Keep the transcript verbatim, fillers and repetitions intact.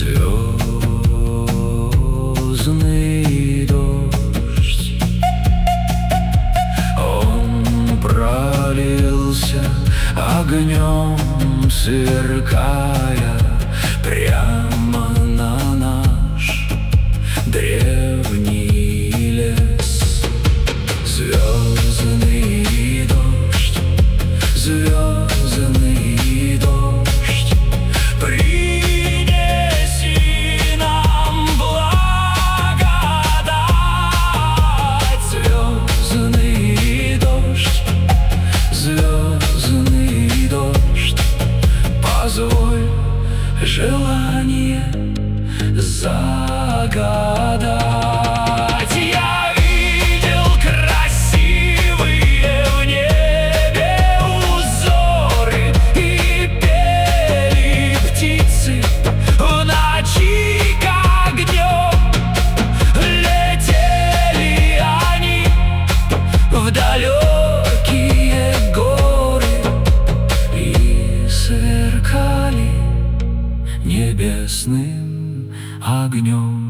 Звездный дождь, он пролился огнем, сверкая прямо на наш древний лес. Звездный дождь, звездный дождь, принеси нам благодать. Звездный дождь, звездный дождь, позволь желание загадать. Я видел красивые в небе узоры, и пели птицы в ночи, как днем. Летели они в далекие горы и сверкали небесным огнем.